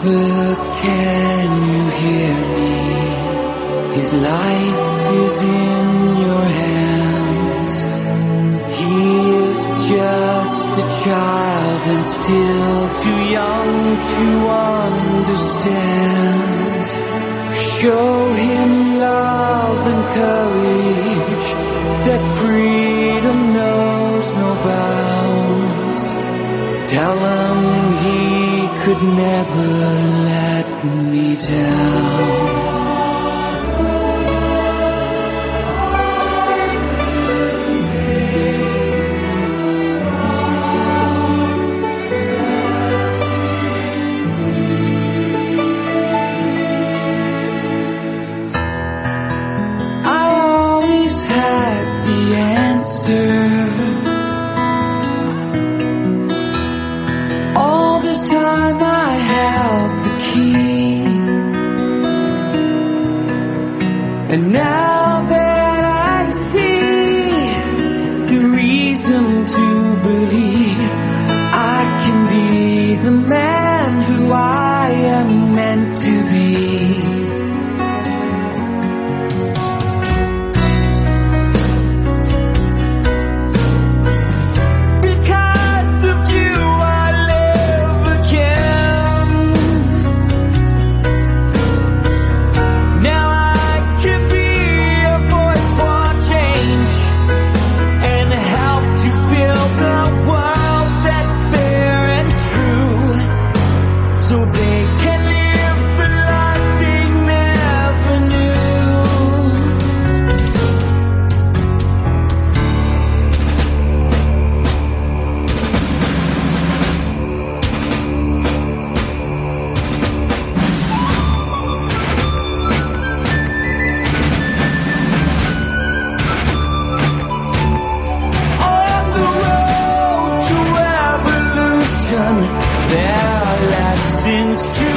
Father, can you hear me? His life is in your hands. He is just a child and still too young to understand. Show him love and courage, that freedom knows no bounds. Tell him he could never let me down. All this time I held the key, and now that I see the reason to believe I can be the man who I am meant to be. There are lessons to